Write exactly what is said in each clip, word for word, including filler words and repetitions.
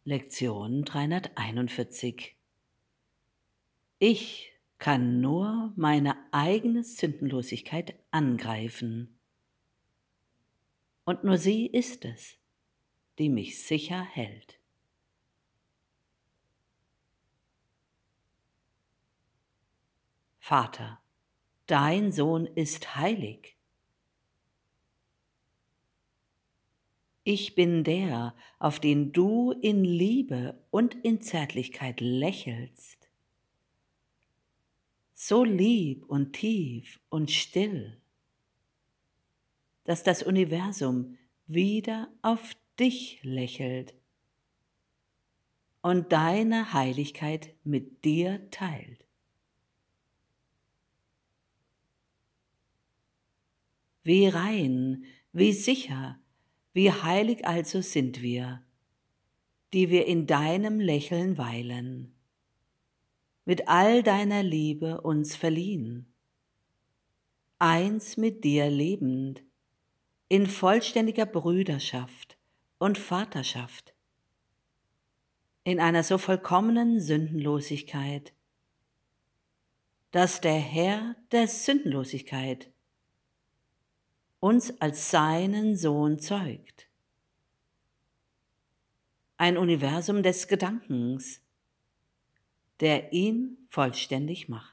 Lektion dreihunderteinundvierzig. Ich kann nur meine eigene Sündenlosigkeit angreifen. Und nur sie ist es, die mich sicher hält. Vater, dein Sohn ist heilig. Ich bin der, auf den du in Liebe und in Zärtlichkeit lächelst. So lieb und tief und still, dass das Universum wieder auf dich lächelt und deine Heiligkeit mit dir teilt. Wie rein, wie sicher, wie heilig also sind wir, die wir in deinem Lächeln weilen, mit all deiner Liebe uns verliehen, eins mit dir lebend, in vollständiger Brüderschaft und Vaterschaft, in einer so vollkommenen Sündenlosigkeit, dass der Herr der Sündenlosigkeit uns als seinen Sohn zeugt. Ein Universum des Gedankens, der ihn vollständig macht.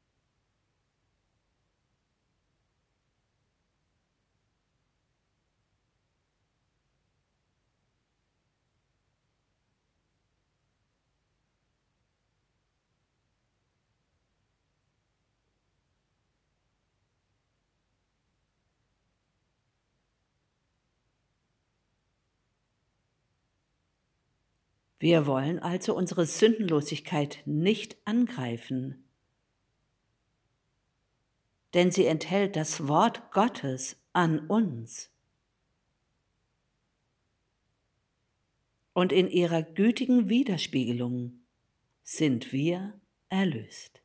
Wir wollen also unsere Sündenlosigkeit nicht angreifen, denn sie enthält das Wort Gottes an uns. Und in ihrer gütigen Widerspiegelung sind wir erlöst.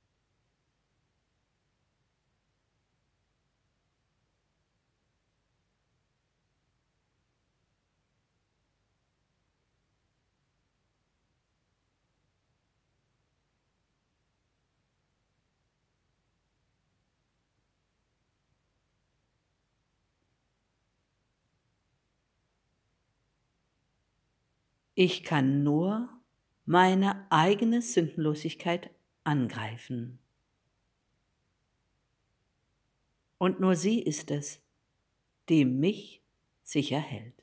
Ich kann nur meine eigene Sündenlosigkeit angreifen. Und nur sie ist es, die mich sicher hält.